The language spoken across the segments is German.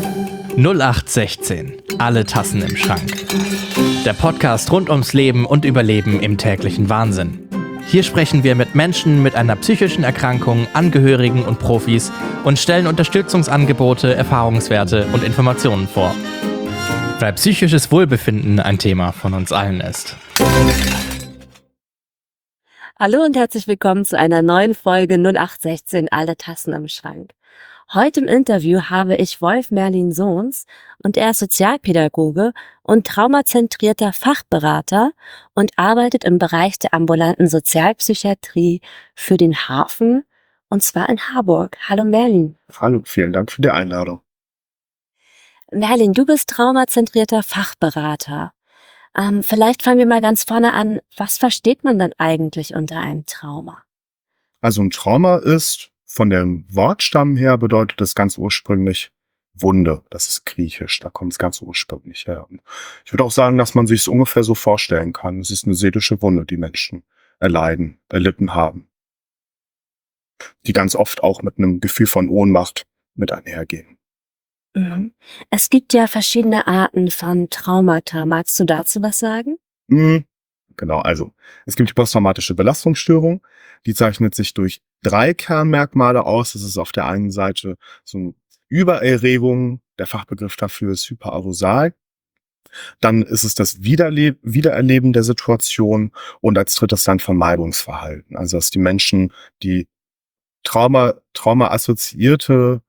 0816. Alle Tassen im Schrank. Der Podcast rund ums Leben und Überleben im täglichen Wahnsinn. Hier sprechen wir mit Menschen mit einer psychischen Erkrankung, Angehörigen und Profis und stellen Unterstützungsangebote, Erfahrungswerte und Informationen vor. Weil psychisches Wohlbefinden ein Thema von uns allen ist. Hallo und herzlich willkommen zu einer neuen Folge 0816 Alle Tassen im Schrank. Heute im Interview habe ich Wolf Merlin Sohns und er ist Sozialpädagoge und traumazentrierter Fachberater und arbeitet im Bereich der ambulanten Sozialpsychiatrie für den Hafen und zwar in Harburg. Hallo Merlin. Hallo, vielen Dank für die Einladung. Merlin, du bist traumazentrierter Fachberater. Vielleicht fangen wir mal ganz vorne an. Was versteht man denn eigentlich unter einem Trauma? Also ein Trauma ist, von dem Wortstamm her bedeutet es ganz ursprünglich Wunde. Das ist griechisch, da kommt es ganz ursprünglich her. Und ich würde auch sagen, dass man sich es ungefähr so vorstellen kann. Es ist eine seelische Wunde, die Menschen erlitten haben. Die ganz oft auch mit einem Gefühl von Ohnmacht mit einhergehen. Mhm. Es gibt ja verschiedene Arten von Traumata. Magst du dazu was sagen? Genau, also es gibt die posttraumatische Belastungsstörung, die zeichnet sich durch 3 Kernmerkmale aus. Das ist auf der einen Seite so eine Übererregung, der Fachbegriff dafür ist Hyperarousal. Dann ist es das Wiedererleben der Situation und als drittes dann Vermeidungsverhalten. Also dass die Menschen, die Trauma-assoziierte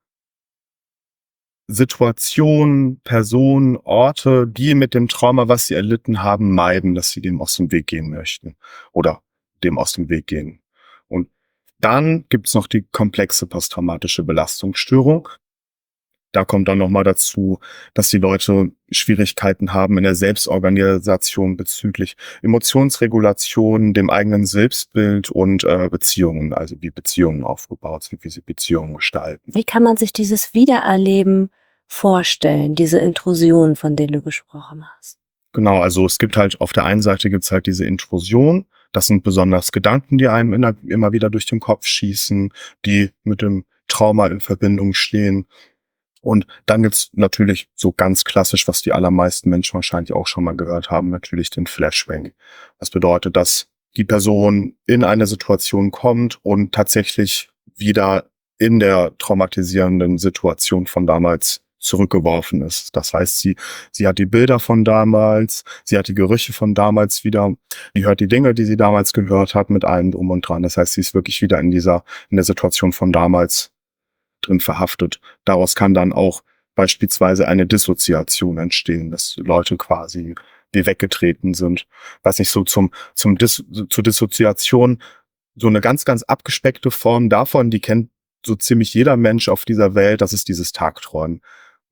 Situationen, Personen, Orte, die mit dem Trauma, was sie erlitten haben, meiden, dass sie dem aus dem Weg gehen möchten oder dem aus dem Weg gehen. Und dann gibt's noch die komplexe posttraumatische Belastungsstörung. Da kommt dann nochmal dazu, dass die Leute Schwierigkeiten haben in der Selbstorganisation bezüglich Emotionsregulation, dem eigenen Selbstbild und Beziehungen, also wie Beziehungen aufgebaut sind, wie sie Beziehungen gestalten. Wie kann man sich dieses Wiedererleben vorstellen, diese Intrusion, von denen du gesprochen hast? Genau, also es gibt halt auf der einen Seite gibt's halt diese Intrusion. Das sind besonders Gedanken, die einem immer wieder durch den Kopf schießen, die mit dem Trauma in Verbindung stehen. Und dann gibt's natürlich so ganz klassisch, was die allermeisten Menschen wahrscheinlich auch schon mal gehört haben, natürlich den Flashback. Das bedeutet, dass die Person in eine Situation kommt und tatsächlich wieder in der traumatisierenden Situation von damals zurückgeworfen ist. Das heißt, sie hat die Bilder von damals, sie hat die Gerüche von damals wieder, sie hört die Dinge, die sie damals gehört hat, mit allem drum und dran. Das heißt, sie ist wirklich wieder in der Situation von damals drin verhaftet. Daraus kann dann auch beispielsweise eine Dissoziation entstehen, dass Leute quasi wie weggetreten sind. Weiß nicht, so zur Dissoziation, so eine ganz, ganz abgespeckte Form davon, die kennt so ziemlich jeder Mensch auf dieser Welt, das ist dieses Tagträumen.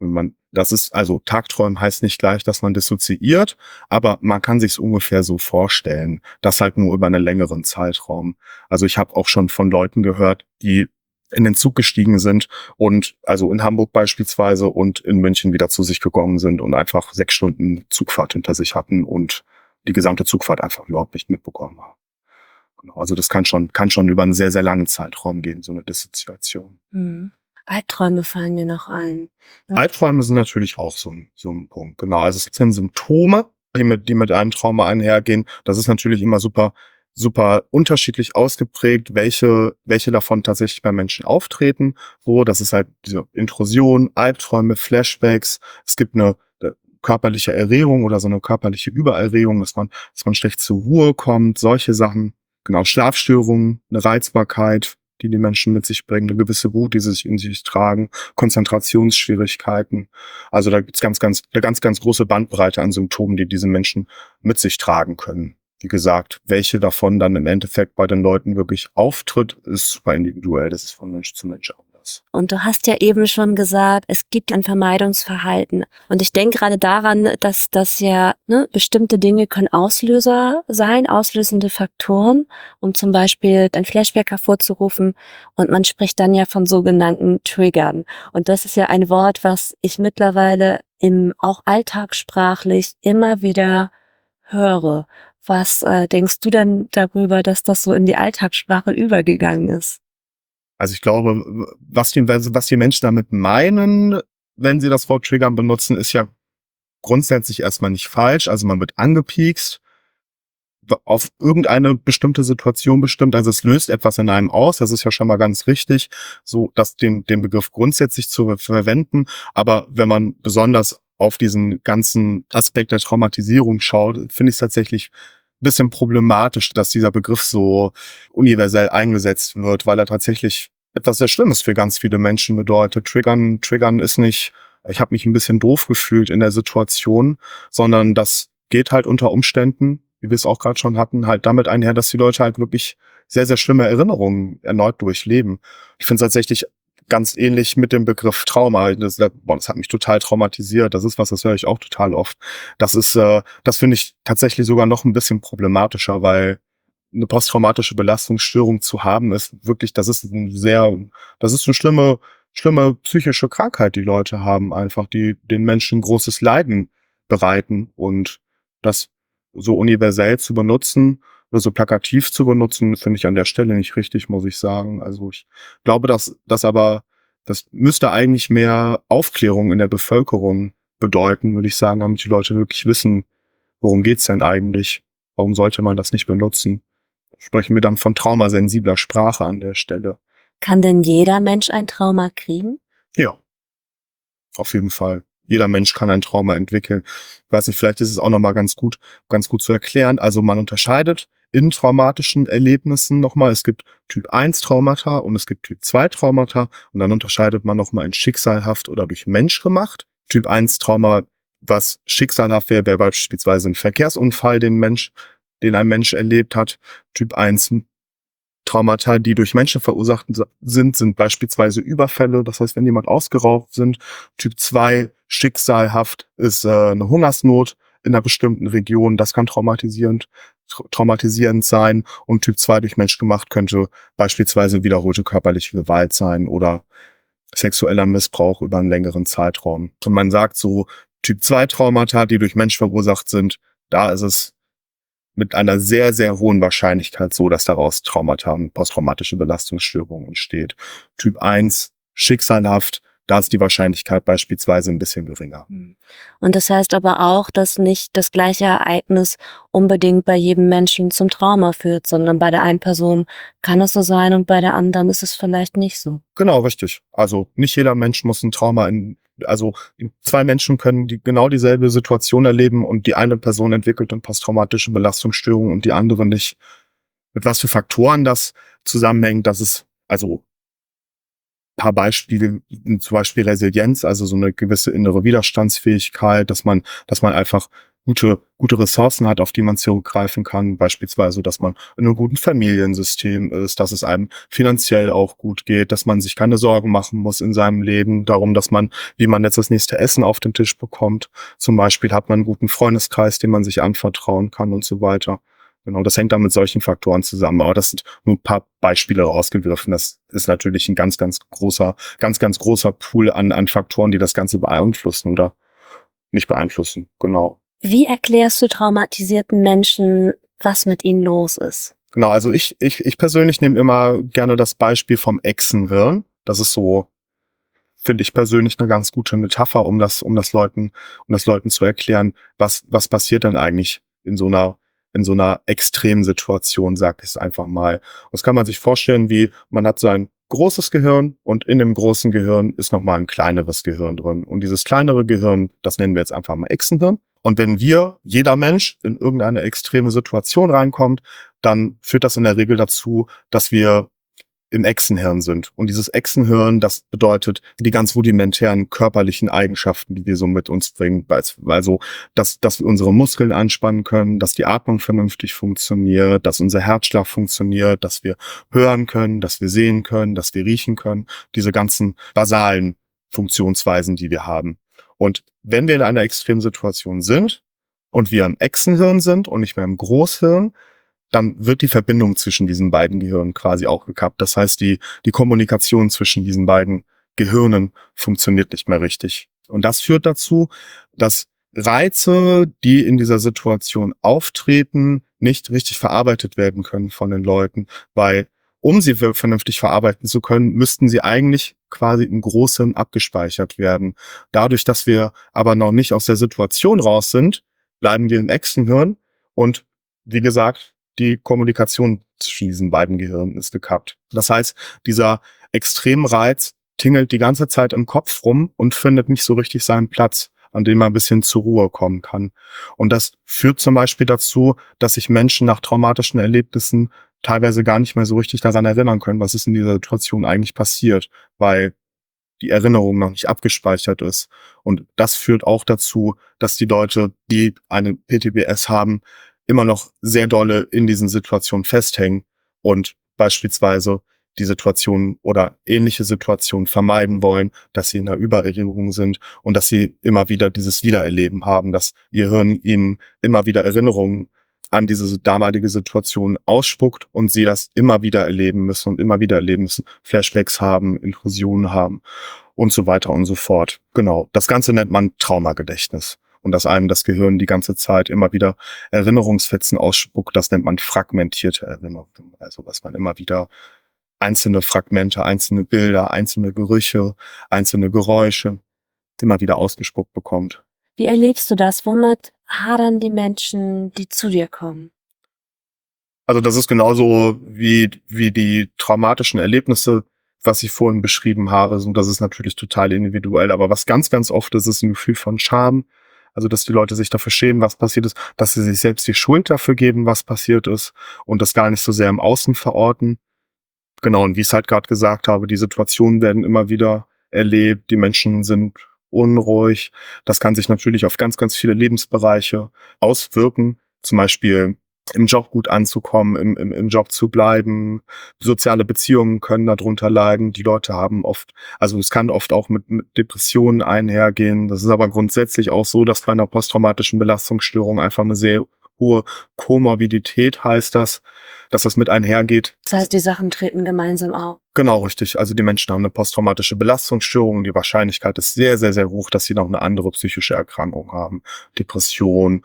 Also Tagträumen heißt nicht gleich, dass man dissoziiert, aber man kann sich's ungefähr so vorstellen. Das halt nur über einen längeren Zeitraum. Also ich habe auch schon von Leuten gehört, die in den Zug gestiegen sind und also in Hamburg beispielsweise und in München wieder zu sich gekommen sind und einfach 6 Stunden Zugfahrt hinter sich hatten und die gesamte Zugfahrt einfach überhaupt nicht mitbekommen haben. Genau, also das kann schon über einen sehr, sehr langen Zeitraum gehen, so eine Dissoziation. Albträume fallen mir noch ein. Ja. Albträume sind natürlich auch so ein Punkt. Genau, also es sind Symptome, die mit einem Trauma einhergehen. Das ist natürlich immer super unterschiedlich ausgeprägt, welche davon tatsächlich bei Menschen auftreten. So, das ist halt diese Intrusion, Albträume, Flashbacks. Es gibt eine körperliche Erregung oder so eine körperliche Übererregung, dass man schlecht zur Ruhe kommt, solche Sachen. Genau, Schlafstörungen, eine Reizbarkeit, die Menschen mit sich bringen, eine gewisse Wut, die sie sich in sich tragen, Konzentrationsschwierigkeiten. Also da gibt's eine ganz große Bandbreite an Symptomen, die diese Menschen mit sich tragen können. Wie gesagt, welche davon dann im Endeffekt bei den Leuten wirklich auftritt, ist super individuell. Das ist von Mensch zu Mensch anders. Und du hast ja eben schon gesagt, es gibt ein Vermeidungsverhalten. Und ich denke gerade daran, dass das ja bestimmte Dinge können Auslöser sein, auslösende Faktoren, um zum Beispiel ein Flashback hervorzurufen. Und man spricht dann ja von sogenannten Triggern. Und das ist ja ein Wort, was ich mittlerweile auch alltagssprachlich immer wieder höre. Was denkst du denn darüber, dass das so in die Alltagssprache übergegangen ist? Also ich glaube, was die Menschen damit meinen, wenn sie das Wort triggern benutzen, ist ja grundsätzlich erstmal nicht falsch. Also man wird angepiekst, auf irgendeine bestimmte Situation bestimmt. Also es löst etwas in einem aus. Das ist ja schon mal ganz richtig, so dass den Begriff grundsätzlich zu verwenden. Aber wenn man besonders auf diesen ganzen Aspekt der Traumatisierung schaut, finde ich es tatsächlich ein bisschen problematisch, dass dieser Begriff so universell eingesetzt wird, weil er tatsächlich etwas sehr Schlimmes für ganz viele Menschen bedeutet. Triggern ist nicht, ich habe mich ein bisschen doof gefühlt in der Situation, sondern das geht halt unter Umständen, wie wir es auch gerade schon hatten, halt damit einher, dass die Leute halt wirklich sehr, sehr schlimme Erinnerungen erneut durchleben. Ich finde es tatsächlich ganz ähnlich mit dem Begriff Trauma. Das hat mich total traumatisiert. Das ist was, das höre ich auch total oft. Das finde ich tatsächlich sogar noch ein bisschen problematischer, weil eine posttraumatische Belastungsstörung zu haben, ist wirklich, das ist eine schlimme psychische Krankheit, die Leute haben einfach, die den Menschen großes Leiden bereiten, und das so universell zu benutzen oder so plakativ zu benutzen, finde ich an der Stelle nicht richtig, muss ich sagen. Also ich glaube, das müsste eigentlich mehr Aufklärung in der Bevölkerung bedeuten, würde ich sagen, damit die Leute wirklich wissen, worum geht's denn eigentlich? Warum sollte man das nicht benutzen? Sprechen wir dann von traumasensibler Sprache an der Stelle. Kann denn jeder Mensch ein Trauma kriegen? Ja, auf jeden Fall. Jeder Mensch kann ein Trauma entwickeln. Ich weiß nicht, vielleicht ist es auch nochmal ganz gut zu erklären. Also man unterscheidet in traumatischen Erlebnissen nochmal. Es gibt Typ 1 Traumata und es gibt Typ 2 Traumata. Und dann unterscheidet man nochmal in schicksalhaft oder durch Mensch gemacht. Typ 1 Trauma, was schicksalhaft wäre beispielsweise ein Verkehrsunfall, den ein Mensch erlebt hat. Typ 1 Traumata, die durch Menschen verursacht sind beispielsweise Überfälle. Das heißt, wenn jemand ausgeraubt sind. Typ 2 schicksalhaft ist eine Hungersnot in einer bestimmten Region. Das kann traumatisierend sein. Und Typ 2 durch Mensch gemacht könnte beispielsweise wiederholte körperliche Gewalt sein oder sexueller Missbrauch über einen längeren Zeitraum. Und man sagt so, Typ 2 Traumata, die durch Mensch verursacht sind, da ist es mit einer sehr, sehr hohen Wahrscheinlichkeit so, dass daraus Traumata und posttraumatische Belastungsstörungen entsteht. Typ 1 schicksalhaft, da ist die Wahrscheinlichkeit beispielsweise ein bisschen geringer. Und das heißt aber auch, dass nicht das gleiche Ereignis unbedingt bei jedem Menschen zum Trauma führt, sondern bei der einen Person kann es so sein und bei der anderen ist es vielleicht nicht so. Genau, richtig. Also nicht jeder Mensch muss ein Trauma zwei Menschen können genau dieselbe Situation erleben und die eine Person entwickelt eine posttraumatische Belastungsstörung und die andere nicht. Mit was für Faktoren das zusammenhängt, das ist also paar Beispiele, zum Beispiel Resilienz, also so eine gewisse innere Widerstandsfähigkeit, dass man einfach gute Ressourcen hat, auf die man zurückgreifen kann. Beispielsweise, dass man in einem guten Familiensystem ist, dass es einem finanziell auch gut geht, dass man sich keine Sorgen machen muss in seinem Leben darum, wie man jetzt das nächste Essen auf den Tisch bekommt. Zum Beispiel hat man einen guten Freundeskreis, dem man sich anvertrauen kann und so weiter. Genau, das hängt dann mit solchen Faktoren zusammen. Aber das sind nur ein paar Beispiele rausgegriffen. Das ist natürlich ein ganz großer Pool an Faktoren, die das Ganze beeinflussen oder nicht beeinflussen. Genau. Wie erklärst du traumatisierten Menschen, was mit ihnen los ist? Genau, also ich persönlich nehme immer gerne das Beispiel vom Echsenhirn. Das ist so, finde ich persönlich eine ganz gute Metapher, um das Leuten zu erklären, was passiert denn eigentlich in so einer extremen Situation, sag ich es einfach mal. Das kann man sich vorstellen, wie man hat sein großes Gehirn und in dem großen Gehirn ist nochmal ein kleineres Gehirn drin. Und dieses kleinere Gehirn, das nennen wir jetzt einfach mal Echsenhirn. Und wenn jeder Mensch in irgendeine extreme Situation reinkommt, dann führt das in der Regel dazu, dass wir im Echsenhirn sind. Und dieses Echsenhirn, das bedeutet die ganz rudimentären körperlichen Eigenschaften, die wir so mit uns bringen. Also, dass wir unsere Muskeln anspannen können, dass die Atmung vernünftig funktioniert, dass unser Herzschlag funktioniert, dass wir hören können, dass wir sehen können, dass wir riechen können. Diese ganzen basalen Funktionsweisen, die wir haben. Und wenn wir in einer extremen Situation sind und wir im Echsenhirn sind und nicht mehr im Großhirn, dann wird die Verbindung zwischen diesen beiden Gehirnen quasi auch gekappt. Das heißt, die Kommunikation zwischen diesen beiden Gehirnen funktioniert nicht mehr richtig. Und das führt dazu, dass Reize, die in dieser Situation auftreten, nicht richtig verarbeitet werden können von den Leuten, weil um sie vernünftig verarbeiten zu können, müssten sie eigentlich quasi im Großen abgespeichert werden. Dadurch, dass wir aber noch nicht aus der Situation raus sind, bleiben wir im Echsenhirn und wie gesagt, die Kommunikation zwischen diesen beiden Gehirnen ist gekappt. Das heißt, dieser Extremreiz tingelt die ganze Zeit im Kopf rum und findet nicht so richtig seinen Platz, an dem man ein bisschen zur Ruhe kommen kann. Und das führt zum Beispiel dazu, dass sich Menschen nach traumatischen Erlebnissen teilweise gar nicht mehr so richtig daran erinnern können, was ist in dieser Situation eigentlich passiert, weil die Erinnerung noch nicht abgespeichert ist. Und das führt auch dazu, dass die Leute, die eine PTBS haben, immer noch sehr dolle in diesen Situationen festhängen und beispielsweise die Situation oder ähnliche Situationen vermeiden wollen, dass sie in der Übererinnerung sind und dass sie immer wieder dieses Wiedererleben haben, dass ihr Hirn ihnen immer wieder Erinnerungen an diese damalige Situation ausspuckt und sie das immer wieder erleben müssen und immer wieder erleben müssen, Flashbacks haben, Intrusionen haben und so weiter und so fort. Genau, das Ganze nennt man Traumagedächtnis. Und dass einem das Gehirn die ganze Zeit immer wieder Erinnerungsfetzen ausspuckt, das nennt man fragmentierte Erinnerung. Also was man immer wieder einzelne Fragmente, einzelne Bilder, einzelne Gerüche, einzelne Geräusche immer wieder ausgespuckt bekommt. Wie erlebst du das? Womit hadern die Menschen, die zu dir kommen? Also das ist genauso wie die traumatischen Erlebnisse, was ich vorhin beschrieben habe. Und das ist natürlich total individuell. Aber was ganz, ganz oft ist, ist ein Gefühl von Scham. Also dass die Leute sich dafür schämen, was passiert ist, dass sie sich selbst die Schuld dafür geben, was passiert ist und das gar nicht so sehr im Außen verorten. Genau, und wie ich es halt gerade gesagt habe, die Situationen werden immer wieder erlebt, die Menschen sind unruhig. Das kann sich natürlich auf ganz, ganz viele Lebensbereiche auswirken. Zum Beispiel im Job gut anzukommen, im Job zu bleiben. Soziale Beziehungen können darunter leiden. Die Leute haben oft, also es kann oft auch mit Depressionen einhergehen. Das ist aber grundsätzlich auch so, dass bei einer posttraumatischen Belastungsstörung einfach eine sehr hohe Komorbidität heißt das, dass das mit einhergeht. Das heißt, die Sachen treten gemeinsam auf. Genau, richtig. Also die Menschen haben eine posttraumatische Belastungsstörung. Die Wahrscheinlichkeit ist sehr, sehr, sehr hoch, dass sie noch eine andere psychische Erkrankung haben. Depression,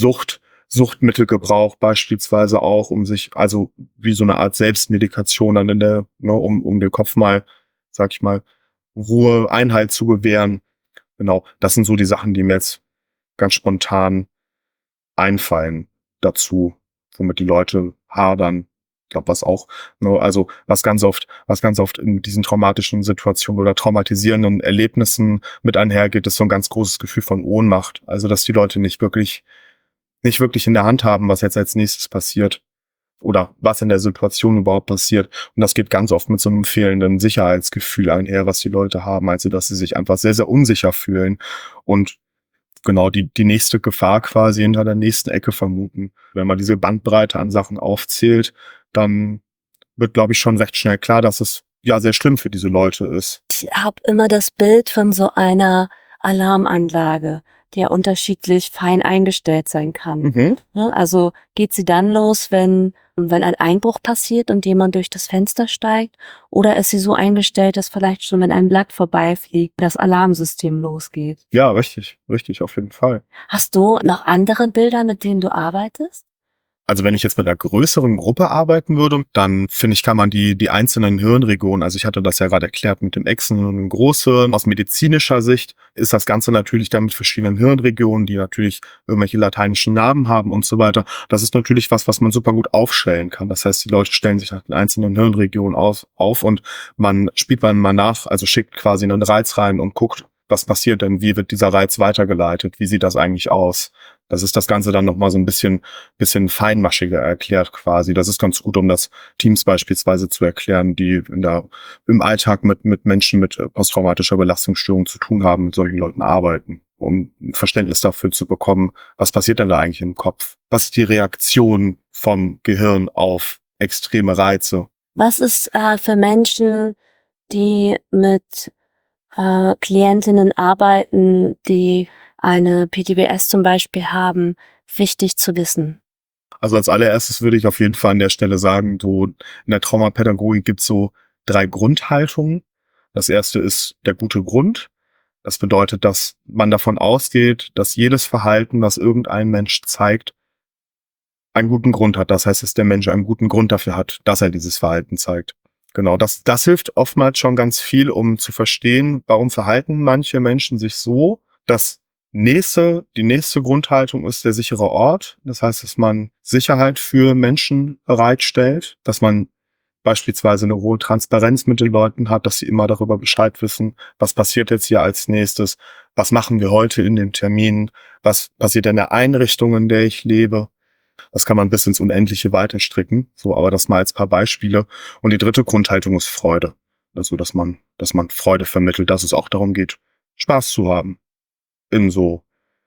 Suchtmittelgebrauch beispielsweise auch, um sich, also wie so eine Art Selbstmedikation dann um dem Kopf mal, sag ich mal, Ruhe, Einhalt zu gewähren. Genau, das sind so die Sachen, die mir jetzt ganz spontan einfallen dazu, womit die Leute hadern. Ich glaube, was ganz oft in diesen traumatischen Situationen oder traumatisierenden Erlebnissen mit einhergeht, ist so ein ganz großes Gefühl von Ohnmacht. Also, dass die Leute nicht wirklich in der Hand haben, was jetzt als nächstes passiert oder was in der Situation überhaupt passiert. Und das geht ganz oft mit so einem fehlenden Sicherheitsgefühl einher, was die Leute haben, also dass sie sich einfach sehr, sehr unsicher fühlen und genau die nächste Gefahr quasi hinter der nächsten Ecke vermuten. Wenn man diese Bandbreite an Sachen aufzählt, dann wird, glaube ich, schon recht schnell klar, dass es ja sehr schlimm für diese Leute ist. Ich habe immer das Bild von so einer Alarmanlage, die ja unterschiedlich fein eingestellt sein kann. Mhm. Ne? Also geht sie dann los, wenn ein Einbruch passiert und jemand durch das Fenster steigt? Oder ist sie so eingestellt, dass vielleicht schon, wenn ein Blatt vorbeifliegt, das Alarmsystem losgeht? Ja, richtig, auf jeden Fall. Hast du noch andere Bilder, mit denen du arbeitest? Also wenn ich jetzt mit einer größeren Gruppe arbeiten würde, dann finde ich, kann man die einzelnen Hirnregionen, also ich hatte das ja gerade erklärt mit dem Echsen und dem Großhirn, aus medizinischer Sicht ist das Ganze natürlich dann mit verschiedenen Hirnregionen, die natürlich irgendwelche lateinischen Namen haben und so weiter. Das ist natürlich was man super gut aufstellen kann. Das heißt, die Leute stellen sich nach den einzelnen Hirnregionen auf und man spielt mal nach, also schickt quasi einen Reiz rein und guckt, was passiert denn, wie wird dieser Reiz weitergeleitet, wie sieht das eigentlich aus? Das ist das Ganze dann nochmal so ein bisschen feinmaschiger erklärt quasi. Das ist ganz gut, um das Teams beispielsweise zu erklären, die im Alltag mit Menschen mit posttraumatischer Belastungsstörung zu tun haben, mit solchen Leuten arbeiten, um ein Verständnis dafür zu bekommen, was passiert denn da eigentlich im Kopf? Was ist die Reaktion vom Gehirn auf extreme Reize? Was ist für Menschen, die mit Klientinnen arbeiten, die eine PTBS zum Beispiel haben, wichtig zu wissen? Also als allererstes würde ich auf jeden Fall an der Stelle sagen, so in der Traumapädagogik gibt es so 3 Grundhaltungen. Das erste ist der gute Grund. Das bedeutet, dass man davon ausgeht, dass jedes Verhalten, was irgendein Mensch zeigt, einen guten Grund hat. Das heißt, dass der Mensch einen guten Grund dafür hat, dass er dieses Verhalten zeigt. Genau, das hilft oftmals schon ganz viel, um zu verstehen, warum verhalten manche Menschen sich so. Die nächste Grundhaltung ist der sichere Ort. Das heißt, dass man Sicherheit für Menschen bereitstellt, dass man beispielsweise eine hohe Transparenz mit den Leuten hat, dass sie immer darüber Bescheid wissen, was passiert jetzt hier als nächstes, was machen wir heute in dem Termin, was passiert in der Einrichtung, in der ich lebe. Das kann man bis ins Unendliche weiterstricken, so, aber das mal als paar Beispiele. Und die dritte Grundhaltung ist Freude. Also, dass man Freude vermittelt, dass es auch darum geht, Spaß zu haben in so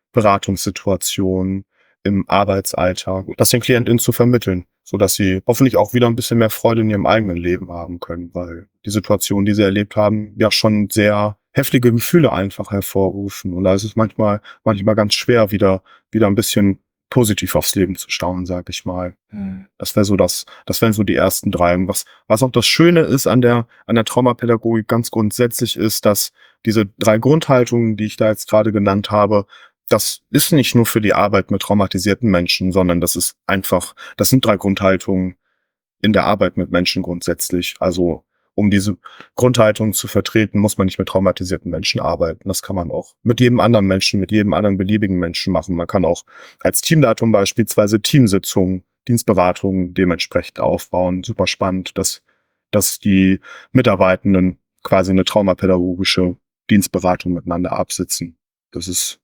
Beratungssituationen, im Arbeitsalltag, das den KlientInnen zu vermitteln, so dass sie hoffentlich auch wieder ein bisschen mehr Freude in ihrem eigenen Leben haben können, weil die Situation, die sie erlebt haben, ja schon sehr heftige Gefühle einfach hervorrufen. Und da ist es manchmal ganz schwer, wieder ein bisschen positiv aufs Leben zu schauen, sag ich mal. Das wären so die ersten drei. Und was auch das Schöne ist an der Traumapädagogik ganz grundsätzlich ist, dass diese drei Grundhaltungen, die ich da jetzt gerade genannt habe, das ist nicht nur für die Arbeit mit traumatisierten Menschen, sondern das sind drei Grundhaltungen in der Arbeit mit Menschen grundsätzlich. Also, um diese Grundhaltung zu vertreten, muss man nicht mit traumatisierten Menschen arbeiten. Das kann man auch mit jedem anderen Menschen, mit jedem anderen beliebigen Menschen machen. Man kann auch als Teamleitung beispielsweise Teamsitzungen, Dienstberatungen dementsprechend aufbauen. Super spannend, dass die Mitarbeitenden quasi eine traumapädagogische Dienstberatung miteinander absitzen. Das ist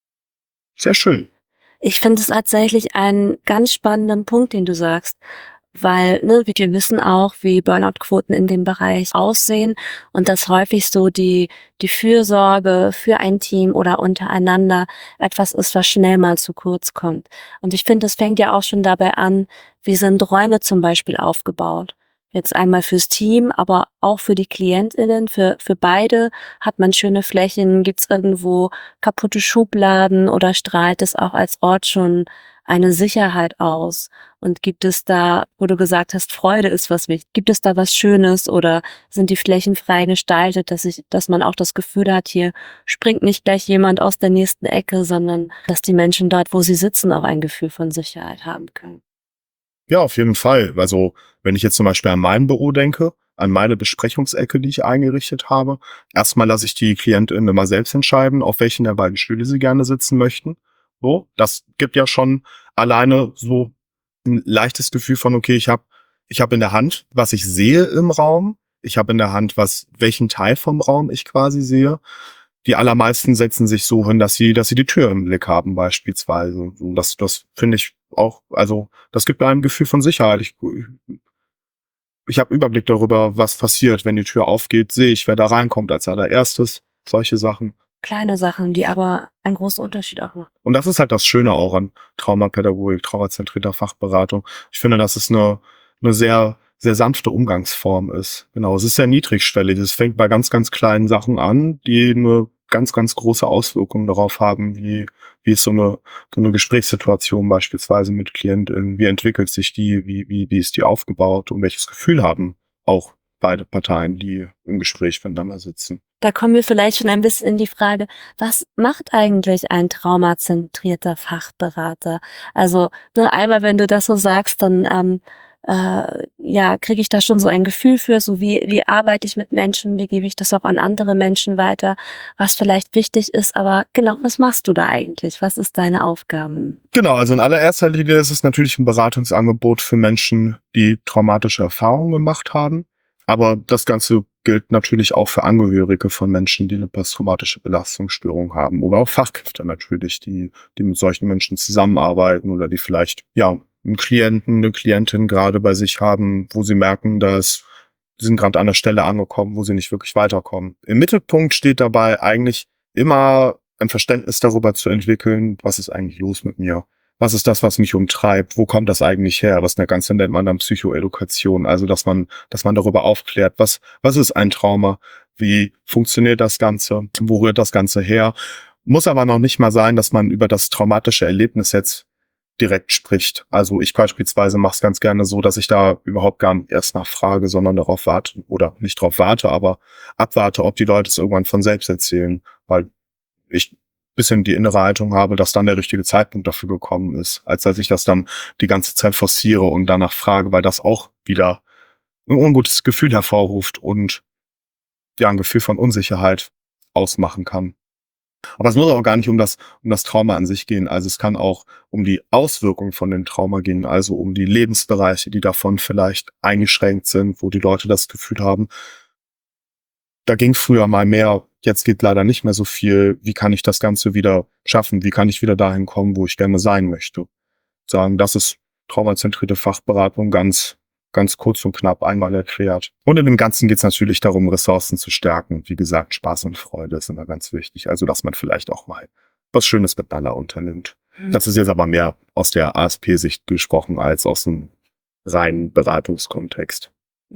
sehr schön. Ich finde es tatsächlich einen ganz spannenden Punkt, den du sagst, weil wir wissen auch, wie Burnout-Quoten in dem Bereich aussehen und dass häufig so die Fürsorge für ein Team oder untereinander etwas ist, was schnell mal zu kurz kommt. Und ich finde, es fängt ja auch schon dabei an, wie sind Räume zum Beispiel aufgebaut. Jetzt einmal fürs Team, aber auch für die KlientInnen, für beide hat man schöne Flächen, gibt's irgendwo kaputte Schubladen oder strahlt es auch als Ort schon eine Sicherheit aus? Und gibt es da, wo du gesagt hast, Freude ist was wichtig, gibt es da was Schönes oder sind die Flächen frei gestaltet, dass man auch das Gefühl hat, hier springt nicht gleich jemand aus der nächsten Ecke, sondern dass die Menschen dort, wo sie sitzen, auch ein Gefühl von Sicherheit haben können? Ja, auf jeden Fall. Also, wenn ich jetzt zum Beispiel an mein Büro denke, an meine Besprechungsecke, die ich eingerichtet habe, erstmal lasse ich die KlientInnen immer selbst entscheiden, auf welchen der beiden Stühle sie gerne sitzen möchten. So, das gibt ja schon alleine so ein leichtes Gefühl von, okay, ich hab in der Hand, was ich sehe im Raum. Ich habe in der Hand, welchen Teil vom Raum ich quasi sehe. Die allermeisten setzen sich so hin, dass sie die Tür im Blick haben beispielsweise. Und das finde ich auch, also das gibt mir ein Gefühl von Sicherheit. Ich habe Überblick darüber, was passiert, wenn die Tür aufgeht, sehe ich, wer da reinkommt als allererstes. Solche Sachen. Kleine Sachen, die aber einen großen Unterschied auch machen. Und das ist halt das Schöne auch an Traumapädagogik, traumazentrierter Fachberatung. Ich finde, dass es eine sehr, sehr sanfte Umgangsform ist. Genau, es ist sehr niedrigschwellig. Es fängt bei ganz, ganz kleinen Sachen an, die eine ganz, ganz große Auswirkungen darauf haben, wie ist so eine Gesprächssituation beispielsweise mit Klienten, wie entwickelt sich die, wie ist die aufgebaut und welches Gefühl haben auch beide Parteien, die im Gespräch miteinander sitzen. Da kommen wir vielleicht schon ein bisschen in die Frage, was macht eigentlich ein traumazentrierter Fachberater? Also, einmal, wenn du das so sagst, dann kriege ich da schon so ein Gefühl für, so wie arbeite ich mit Menschen, wie gebe ich das auch an andere Menschen weiter, was vielleicht wichtig ist, aber genau, was machst du da eigentlich? Was ist deine Aufgabe? Genau, also in allererster Linie ist es natürlich ein Beratungsangebot für Menschen, die traumatische Erfahrungen gemacht haben, aber das Ganze gilt natürlich auch für Angehörige von Menschen, die eine posttraumatische Belastungsstörung haben oder auch Fachkräfte natürlich, die mit solchen Menschen zusammenarbeiten oder die vielleicht, einen Klienten, eine Klientin gerade bei sich haben, wo sie merken, dass sie sind gerade an der Stelle angekommen, wo sie nicht wirklich weiterkommen. Im Mittelpunkt steht dabei eigentlich immer ein Verständnis darüber zu entwickeln, was ist eigentlich los mit mir? Was ist das, was mich umtreibt? Wo kommt das eigentlich her? Das Ganze nennt man dann Psychoedukation. Also, dass man darüber aufklärt, was ist ein Trauma? Wie funktioniert das Ganze? Wo rührt das Ganze her? Muss aber noch nicht mal sein, dass man über das traumatische Erlebnis jetzt direkt spricht. Also ich beispielsweise mache es ganz gerne so, dass ich da überhaupt gar nicht erst nachfrage, sondern darauf warte oder nicht darauf warte, aber abwarte, ob die Leute es irgendwann von selbst erzählen, weil ich bisschen die innere Haltung habe, dass dann der richtige Zeitpunkt dafür gekommen ist, als dass ich das dann die ganze Zeit forciere und danach frage, weil das auch wieder ein ungutes Gefühl hervorruft und ja, ein Gefühl von Unsicherheit ausmachen kann. Aber es muss auch gar nicht um das Trauma an sich gehen. Also es kann auch um die Auswirkungen von dem Trauma gehen, also um die Lebensbereiche, die davon vielleicht eingeschränkt sind, wo die Leute das Gefühl haben, da ging früher mal mehr, jetzt geht leider nicht mehr so viel. Wie kann ich das Ganze wieder schaffen? Wie kann ich wieder dahin kommen, wo ich gerne sein möchte? Sagen, das ist traumazentrierte Fachberatung ganz kurz und knapp einmal erklärt. Und in dem Ganzen geht es natürlich darum, Ressourcen zu stärken. Wie gesagt, Spaß und Freude ist immer ganz wichtig. Also, dass man vielleicht auch mal was Schönes miteinander unternimmt. Das ist jetzt aber mehr aus der ASP-Sicht gesprochen als aus einem reinen Beratungskontext.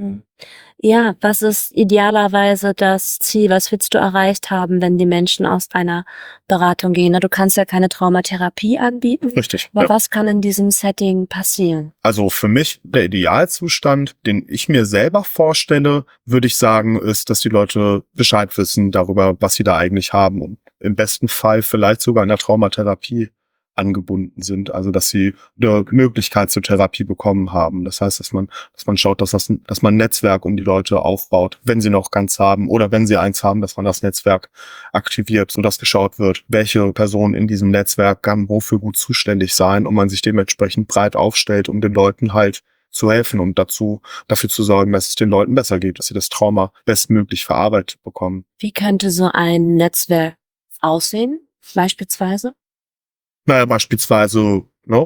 Ja, was ist idealerweise das Ziel? Was willst du erreicht haben, wenn die Menschen aus einer Beratung gehen? Du kannst ja keine Traumatherapie anbieten. Richtig. Aber Ja. was kann in diesem Setting passieren? Also für mich der Idealzustand, den ich mir selber vorstelle, würde ich sagen, ist, dass die Leute Bescheid wissen darüber, was sie da eigentlich haben und im besten Fall vielleicht sogar in der Traumatherapie angebunden sind. Also dass sie eine Möglichkeit zur Therapie bekommen haben. Das heißt, dass man schaut, dass man ein Netzwerk um die Leute aufbaut, wenn sie noch ganz haben oder wenn sie eins haben, dass man das Netzwerk aktiviert, sodass geschaut wird, welche Person in diesem Netzwerk kann wofür gut zuständig sein und man sich dementsprechend breit aufstellt, um den Leuten halt zu helfen und dafür zu sorgen, dass es den Leuten besser geht, dass sie das Trauma bestmöglich verarbeitet bekommen. Wie könnte so ein Netzwerk aussehen, beispielsweise? Naja, beispielsweise,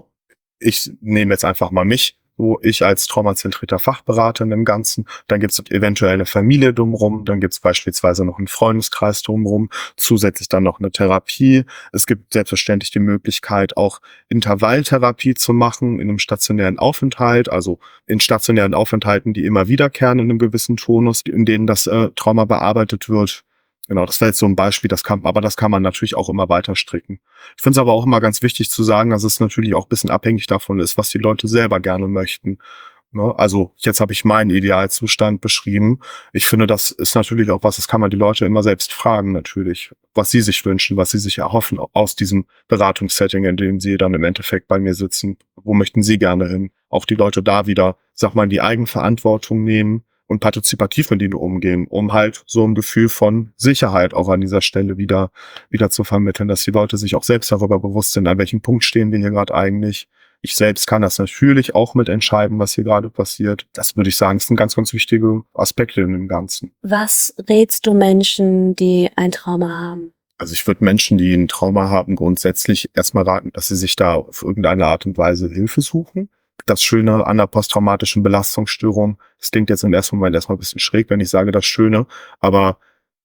ich nehme jetzt einfach mal mich, so ich als traumazentrierter Fachberater in dem Ganzen, dann gibt's eventuell eine Familie drumherum, dann gibt's beispielsweise noch einen Freundeskreis drumherum, zusätzlich dann noch eine Therapie. Es gibt selbstverständlich die Möglichkeit, auch Intervalltherapie zu machen in einem stationären Aufenthalt, also in stationären Aufenthalten, die immer wiederkehren in einem gewissen Tonus, in denen das Trauma bearbeitet wird. Genau, das wäre jetzt so ein Beispiel, das kann man natürlich auch immer weiter stricken. Ich finde es aber auch immer ganz wichtig zu sagen, dass es natürlich auch ein bisschen abhängig davon ist, was die Leute selber gerne möchten. Ne? Also jetzt habe ich meinen Idealzustand beschrieben. Ich finde, das ist natürlich auch was, das kann man die Leute immer selbst fragen natürlich, was sie sich wünschen, was sie sich erhoffen aus diesem Beratungssetting, in dem sie dann im Endeffekt bei mir sitzen. Wo möchten sie gerne hin? Auch die Leute da wieder, in die Eigenverantwortung nehmen und partizipativ mit ihnen umgehen, um halt so ein Gefühl von Sicherheit auch an dieser Stelle wieder zu vermitteln, dass die Leute sich auch selbst darüber bewusst sind, an welchem Punkt stehen wir hier gerade eigentlich. Ich selbst kann das natürlich auch mitentscheiden, was hier gerade passiert. Das würde ich sagen, ist ein ganz, ganz wichtiger Aspekt in dem Ganzen. Was rätst du Menschen, die ein Trauma haben? Also ich würde Menschen, die ein Trauma haben, grundsätzlich erstmal raten, dass sie sich da auf irgendeine Art und Weise Hilfe suchen. Das Schöne an der posttraumatischen Belastungsstörung, das klingt jetzt im ersten Moment erstmal ein bisschen schräg, wenn ich sage das Schöne, aber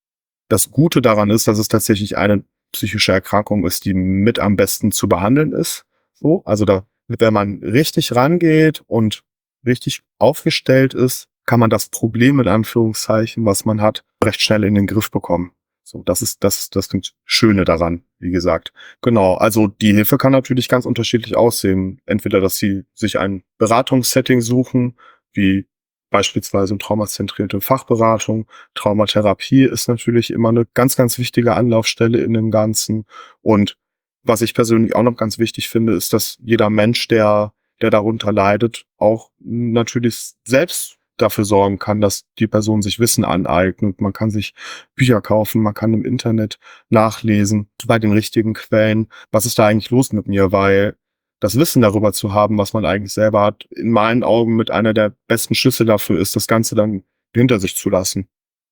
das Gute daran ist, dass es tatsächlich eine psychische Erkrankung ist, die mit am besten zu behandeln ist. So, also wenn man richtig rangeht und richtig aufgestellt ist, kann man das Problem in Anführungszeichen, was man hat, recht schnell in den Griff bekommen. So, das ist das Schöne daran, wie gesagt. Genau, also die Hilfe kann natürlich ganz unterschiedlich aussehen. Entweder, dass sie sich ein Beratungssetting suchen, wie beispielsweise eine traumazentrierte Fachberatung. Traumatherapie ist natürlich immer eine ganz, ganz wichtige Anlaufstelle in dem Ganzen. Und was ich persönlich auch noch ganz wichtig finde, ist, dass jeder Mensch, der darunter leidet, auch natürlich selbst dafür sorgen kann, dass die Person sich Wissen aneignet. Man kann sich Bücher kaufen, man kann im Internet nachlesen bei den richtigen Quellen. Was ist da eigentlich los mit mir? Weil das Wissen darüber zu haben, was man eigentlich selber hat, in meinen Augen mit einer der besten Schlüssel dafür ist, das Ganze dann hinter sich zu lassen.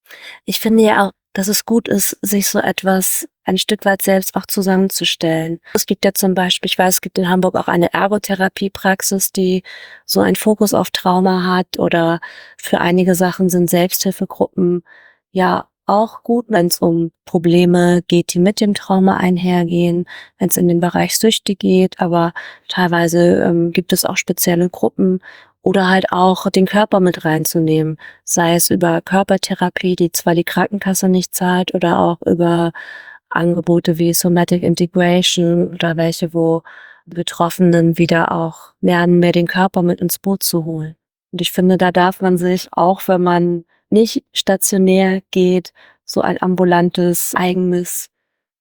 Ich finde ja auch, dass es gut ist, sich so etwas ein Stück weit selbst auch zusammenzustellen. Es gibt ja zum Beispiel, ich weiß, es gibt in Hamburg auch eine Ergotherapiepraxis, die so einen Fokus auf Trauma hat, oder für einige Sachen sind Selbsthilfegruppen ja auch gut, wenn es um Probleme geht, die mit dem Trauma einhergehen, wenn es in den Bereich Süchte geht, aber teilweise gibt es auch spezielle Gruppen, oder halt auch den Körper mit reinzunehmen, sei es über Körpertherapie, die zwar die Krankenkasse nicht zahlt, oder auch über Angebote wie Somatic Integration oder welche, wo Betroffenen wieder auch lernen, mehr den Körper mit ins Boot zu holen. Und ich finde, da darf man sich, auch wenn man nicht stationär geht, so ein ambulantes eigenes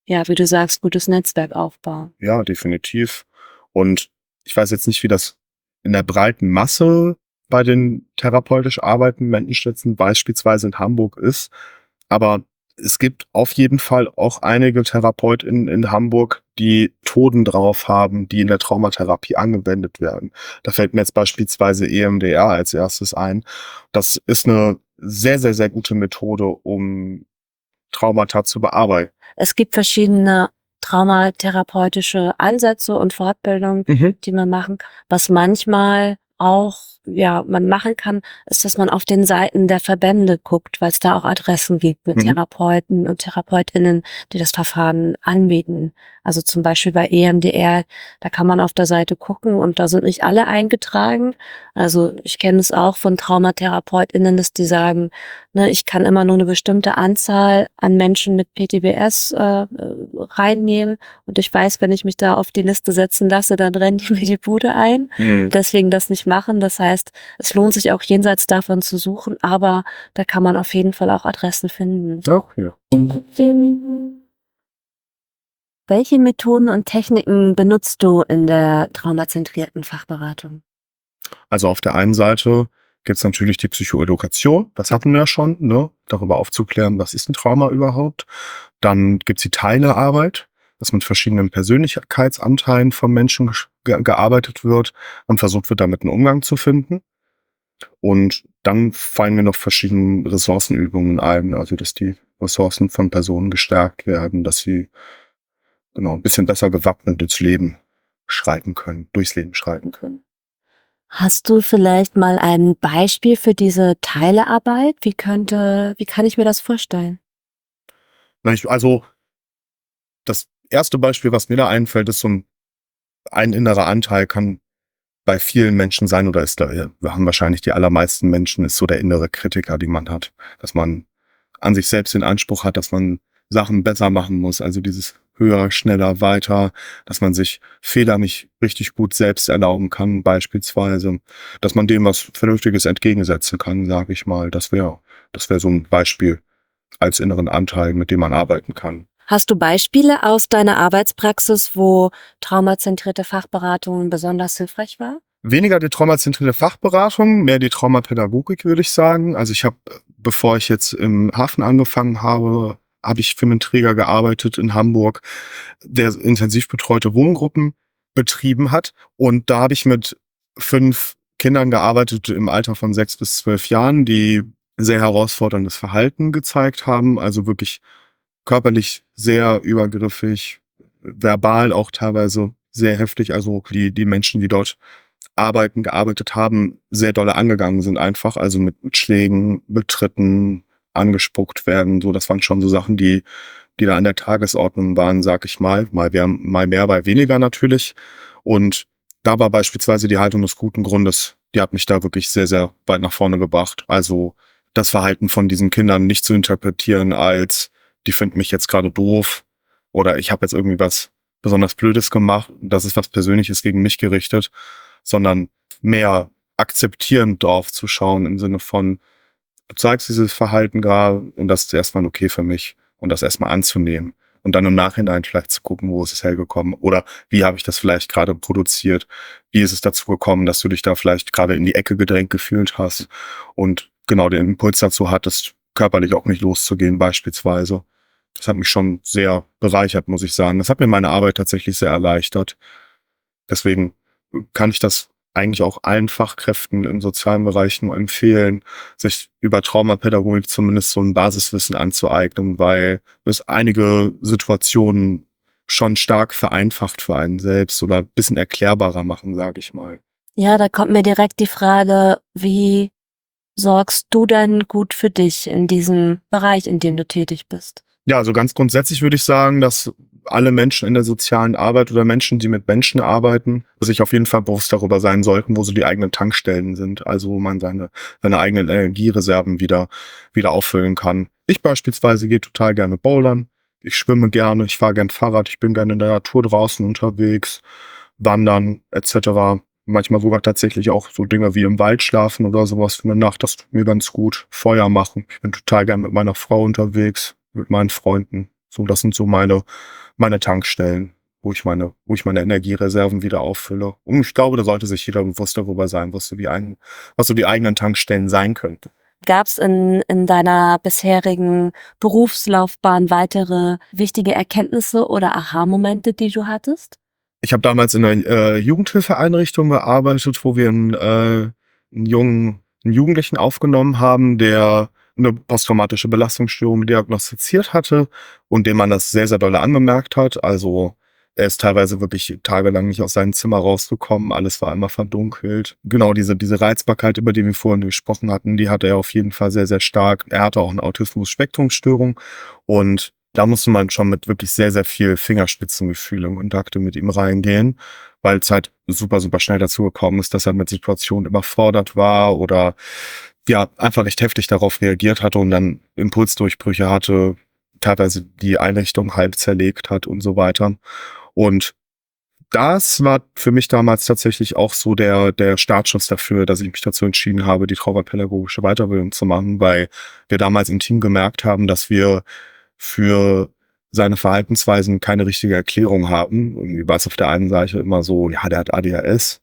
ja, wie du sagst, gutes Netzwerk aufbauen. Ja, definitiv. Und ich weiß jetzt nicht, wie das in der breiten Masse bei den therapeutisch arbeitenden Menschenschätzen beispielsweise in Hamburg ist, aber es gibt auf jeden Fall auch einige TherapeutInnen in Hamburg, die Methoden drauf haben, die in der Traumatherapie angewendet werden. Da fällt mir jetzt beispielsweise EMDR als erstes ein. Das ist eine sehr, sehr, sehr gute Methode, um Traumata zu bearbeiten. Es gibt verschiedene traumatherapeutische Ansätze und Fortbildungen, die man machen kann. Was manchmal auch, ja, man machen kann, ist, dass man auf den Seiten der Verbände guckt, weil es da auch Adressen gibt mit Therapeuten und Therapeutinnen, die das Verfahren anbieten. Also zum Beispiel bei EMDR, da kann man auf der Seite gucken und da sind nicht alle eingetragen. Also ich kenne es auch von Traumatherapeutinnen, dass die sagen, ne, ich kann immer nur eine bestimmte Anzahl an Menschen mit PTBS reinnehmen und ich weiß, wenn ich mich da auf die Liste setzen lasse, dann rennen die mir die Bude ein. Deswegen das nicht machen. Das heißt, es lohnt sich auch jenseits davon zu suchen, aber da kann man auf jeden Fall auch Adressen finden. Auch hier. Welche Methoden und Techniken benutzt du in der traumazentrierten Fachberatung? Also auf der einen Seite gibt es natürlich die Psychoedukation, das hatten wir ja schon, ne? Darüber aufzuklären, was ist ein Trauma überhaupt. Dann gibt es die Teilearbeit, dass mit verschiedenen Persönlichkeitsanteilen vom Menschen gearbeitet wird und versucht wird, damit einen Umgang zu finden. Und dann fallen mir noch verschiedene Ressourcenübungen ein, also dass die Ressourcen von Personen gestärkt werden, dass sie genau ein bisschen besser gewappnet durchs Leben schreiten können. Hast du vielleicht mal ein Beispiel für diese Teilearbeit? Wie kann ich mir das vorstellen? Also das erste Beispiel, was mir da einfällt, ist so ein innerer Anteil kann bei vielen Menschen sein oder ist da, wir haben wahrscheinlich die allermeisten Menschen, ist so der innere Kritiker, den man hat, dass man an sich selbst den Anspruch hat, dass man Sachen besser machen muss, also dieses höher, schneller, weiter, dass man sich Fehler nicht richtig gut selbst erlauben kann, beispielsweise, dass man dem was Vernünftiges entgegensetzen kann, sage ich mal. Das wäre so ein Beispiel als inneren Anteil, mit dem man arbeiten kann. Hast du Beispiele aus deiner Arbeitspraxis, wo traumazentrierte Fachberatung besonders hilfreich war? Weniger die traumazentrierte Fachberatung, mehr die Traumapädagogik, würde ich sagen. Also ich habe, bevor ich jetzt im Hafen angefangen habe ich für einen Träger gearbeitet in Hamburg, der intensiv betreute Wohngruppen betrieben hat. Und da habe ich mit 5 Kindern gearbeitet im Alter von 6 bis 12 Jahren, die sehr herausforderndes Verhalten gezeigt haben, also wirklich körperlich sehr übergriffig, verbal auch teilweise sehr heftig. Also die Menschen, die dort gearbeitet haben, sehr dolle angegangen sind einfach, also mit Schlägen, mit Tritten, angespuckt werden. So, das waren schon so Sachen, die da an der Tagesordnung waren, sag ich mal. Mal mehr, mal weniger natürlich. Und da war beispielsweise die Haltung des guten Grundes, die hat mich da wirklich sehr, sehr weit nach vorne gebracht. Also das Verhalten von diesen Kindern nicht zu interpretieren als, die finden mich jetzt gerade doof oder ich habe jetzt irgendwie was besonders Blödes gemacht, das ist was Persönliches gegen mich gerichtet, sondern mehr akzeptierend drauf zu schauen im Sinne von, du zeigst dieses Verhalten gerade und das ist erstmal okay für mich und das erstmal anzunehmen und dann im Nachhinein vielleicht zu gucken, wo ist es hergekommen oder wie habe ich das vielleicht gerade produziert, wie ist es dazu gekommen, dass du dich da vielleicht gerade in die Ecke gedrängt gefühlt hast und genau den Impuls dazu hattest, körperlich auch nicht loszugehen beispielsweise. Das hat mich schon sehr bereichert, muss ich sagen. Das hat mir meine Arbeit tatsächlich sehr erleichtert. Deswegen kann ich das eigentlich auch allen Fachkräften im sozialen Bereich nur empfehlen, sich über Traumapädagogik zumindest so ein Basiswissen anzueignen, weil es einige Situationen schon stark vereinfacht für einen selbst oder ein bisschen erklärbarer machen, sage ich mal. Ja, da kommt mir direkt die Frage, wie sorgst du denn gut für dich in diesem Bereich, in dem du tätig bist? Ja, also ganz grundsätzlich würde ich sagen, dass alle Menschen in der sozialen Arbeit oder Menschen, die mit Menschen arbeiten, sich auf jeden Fall bewusst darüber sein sollten, wo so die eigenen Tankstellen sind, also wo man seine eigenen Energiereserven wieder auffüllen kann. Ich beispielsweise gehe total gerne bouldern, ich schwimme gerne, ich fahre gern Fahrrad, ich bin gerne in der Natur draußen unterwegs, wandern etc. Manchmal sogar tatsächlich auch so Dinge wie im Wald schlafen oder sowas für eine Nacht, das tut mir ganz gut. Feuer machen, ich bin total gern mit meiner Frau unterwegs, mit meinen Freunden. So, das sind so meine Tankstellen, wo ich meine Energiereserven wieder auffülle. Und ich glaube, da sollte sich jeder bewusst darüber sein, was so die eigenen Tankstellen sein könnten. Gab es in deiner bisherigen Berufslaufbahn weitere wichtige Erkenntnisse oder Aha-Momente, die du hattest? Ich habe damals in einer Jugendhilfeeinrichtung gearbeitet, wo wir einen Jugendlichen aufgenommen haben, der eine posttraumatische Belastungsstörung diagnostiziert hatte und dem man das sehr, sehr doll angemerkt hat. Also er ist teilweise wirklich tagelang nicht aus seinem Zimmer rausgekommen, alles war einmal verdunkelt. Genau, diese Reizbarkeit, über die wir vorhin gesprochen hatten, die hatte er auf jeden Fall sehr, sehr stark. Er hatte auch eine Autismus-Spektrum-Störung und da musste man schon mit wirklich sehr, sehr viel Fingerspitzengefühl in Kontakte mit ihm reingehen, weil es halt super, super schnell dazu gekommen ist, dass er mit Situationen überfordert war oder ja, einfach nicht heftig darauf reagiert hatte und dann Impulsdurchbrüche hatte, teilweise die Einrichtung halb zerlegt hat und so weiter. Und das war für mich damals tatsächlich auch so der Startschuss dafür, dass ich mich dazu entschieden habe, die traumapädagogische Weiterbildung zu machen, weil wir damals im Team gemerkt haben, dass wir für seine Verhaltensweisen keine richtige Erklärung haben. Irgendwie war es auf der einen Seite immer so, ja, der hat ADHS.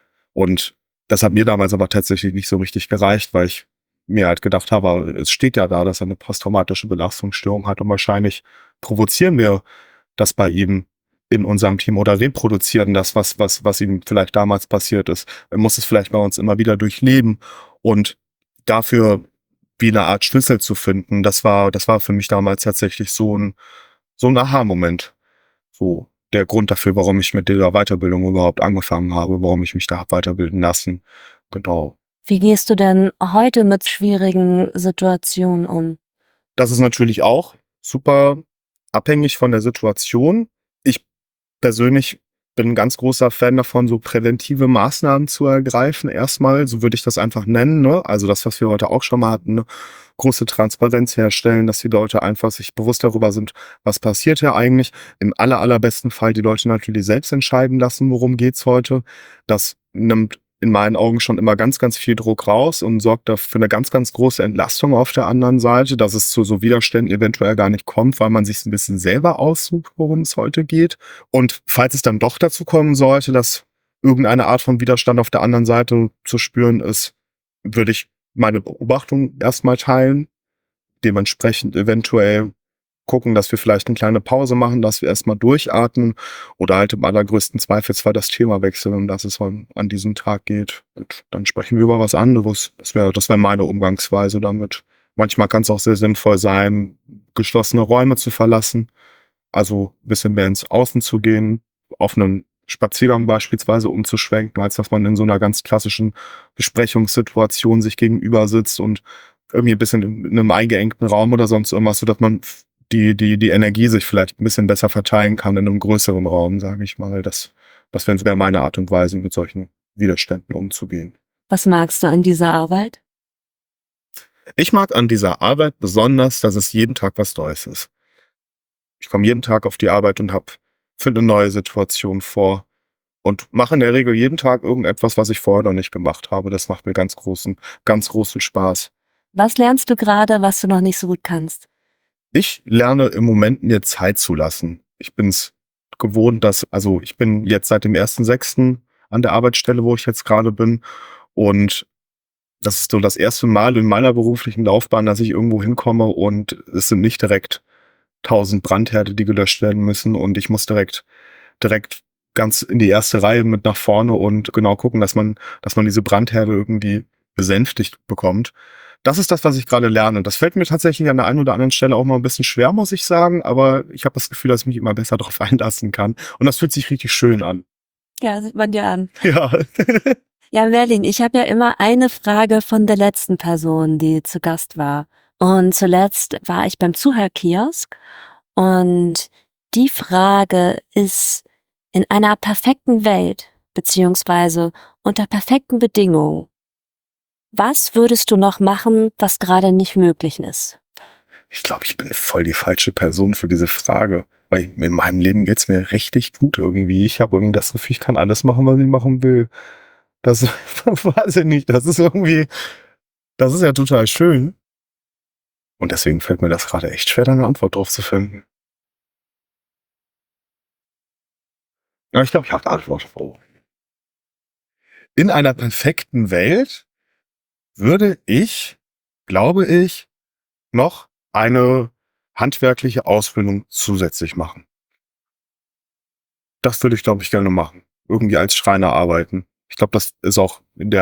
Und das hat mir damals aber tatsächlich nicht so richtig gereicht, weil ich mir halt gedacht habe, es steht ja da, dass er eine posttraumatische Belastungsstörung hat und wahrscheinlich provozieren wir das bei ihm in unserem Team oder reproduzieren das, was ihm vielleicht damals passiert ist. Er muss es vielleicht bei uns immer wieder durchleben und dafür wie eine Art Schlüssel zu finden, das war für mich damals tatsächlich so ein Aha-Moment. So der Grund dafür, warum ich mit dieser Weiterbildung überhaupt angefangen habe, warum ich mich da habe weiterbilden lassen. Genau. Wie gehst du denn heute mit schwierigen Situationen um? Das ist natürlich auch super abhängig von der Situation. Ich persönlich bin ein ganz großer Fan davon, so präventive Maßnahmen zu ergreifen. Erstmal, so würde ich das einfach nennen, ne? Also das, was wir heute auch schon mal hatten, ne? Große Transparenz herstellen, dass die Leute einfach sich bewusst darüber sind, was passiert hier eigentlich. Im allerbesten Fall die Leute natürlich selbst entscheiden lassen, worum geht's heute. Das nimmt in meinen Augen schon immer ganz, ganz viel Druck raus und sorgt dafür eine ganz, ganz große Entlastung auf der anderen Seite, dass es zu so Widerständen eventuell gar nicht kommt, weil man sich ein bisschen selber aussucht, worum es heute geht. Und falls es dann doch dazu kommen sollte, dass irgendeine Art von Widerstand auf der anderen Seite zu spüren ist, würde ich meine Beobachtung erstmal teilen, dementsprechend eventuell gucken, dass wir vielleicht eine kleine Pause machen, dass wir erstmal durchatmen oder halt im allergrößten Zweifelsfall das Thema wechseln, um das es an diesem Tag geht. Und dann sprechen wir über was anderes. Das wäre meine Umgangsweise damit. Manchmal kann es auch sehr sinnvoll sein, geschlossene Räume zu verlassen, also ein bisschen mehr ins Außen zu gehen, auf einen Spaziergang beispielsweise umzuschwenken, als dass man in so einer ganz klassischen Besprechungssituation sich gegenüber sitzt und irgendwie ein bisschen in einem eingeengten Raum oder sonst irgendwas, sodass man die Energie sich vielleicht ein bisschen besser verteilen kann in einem größeren Raum, sage ich mal. Das wäre meine Art und Weise, mit solchen Widerständen umzugehen. Was magst du an dieser Arbeit? Ich mag an dieser Arbeit besonders, dass es jeden Tag was Neues ist. Ich komme jeden Tag auf die Arbeit und finde eine neue Situation vor und mache in der Regel jeden Tag irgendetwas, was ich vorher noch nicht gemacht habe. Das macht mir ganz großen Spaß. Was lernst du gerade, was du noch nicht so gut kannst? Ich lerne im Moment, mir Zeit zu lassen. Ich bin es gewohnt, ich bin jetzt seit dem 1.6. an der Arbeitsstelle, wo ich jetzt gerade bin. Und das ist so das erste Mal in meiner beruflichen Laufbahn, dass ich irgendwo hinkomme und es sind nicht direkt 1000 Brandherde, die gelöscht werden müssen. Und ich muss direkt ganz in die erste Reihe mit nach vorne und genau gucken, dass man diese Brandherde irgendwie besänftigt bekommt. Das ist das, was ich gerade lerne. Das fällt mir tatsächlich an der einen oder anderen Stelle auch mal ein bisschen schwer, muss ich sagen. Aber ich habe das Gefühl, dass ich mich immer besser darauf einlassen kann. Und das fühlt sich richtig schön an. Ja, sieht man dir an. Ja. Ja, Merlin, ich habe ja immer eine Frage von der letzten Person, die zu Gast war. Und zuletzt war ich beim Zuhörkiosk. Und die Frage ist, in einer perfekten Welt, beziehungsweise unter perfekten Bedingungen, was würdest du noch machen, was gerade nicht möglich ist? Ich glaube, ich bin voll die falsche Person für diese Frage. Weil in meinem Leben geht's mir richtig gut irgendwie. Ich habe irgendwie das Gefühl, ich kann alles machen, was ich machen will. Das weiß ich nicht. Das ist ja total schön. Und deswegen fällt mir das gerade echt schwer, da eine Antwort drauf zu finden. Ja, ich glaube, ich habe eine Antwort. In einer perfekten Welt würde ich, glaube ich, noch eine handwerkliche Ausbildung zusätzlich machen. Das würde ich, glaube ich, gerne machen. Irgendwie als Schreiner arbeiten. Ich glaube, das ist auch in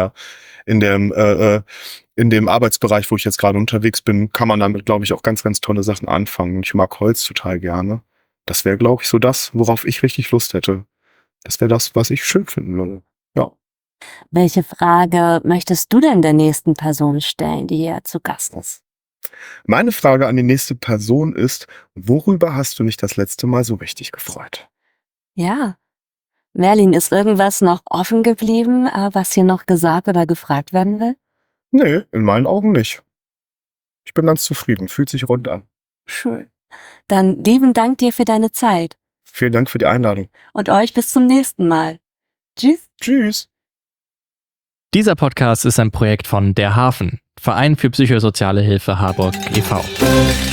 dem Arbeitsbereich, wo ich jetzt gerade unterwegs bin, kann man damit, glaube ich, auch ganz, ganz tolle Sachen anfangen. Ich mag Holz total gerne. Das wäre, glaube ich, so das, worauf ich richtig Lust hätte. Das wäre das, was ich schön finden würde. Ja. Welche Frage möchtest du denn der nächsten Person stellen, die hier zu Gast ist? Meine Frage an die nächste Person ist, worüber hast du dich das letzte Mal so richtig gefreut? Ja. Merlin, ist irgendwas noch offen geblieben, was hier noch gesagt oder gefragt werden will? Nee, in meinen Augen nicht. Ich bin ganz zufrieden, fühlt sich rund an. Schön. Dann lieben Dank dir für deine Zeit. Vielen Dank für die Einladung. Und euch bis zum nächsten Mal. Tschüss. Tschüss. Dieser Podcast ist ein Projekt von Der Hafen, Verein für psychosoziale Hilfe Harburg e.V.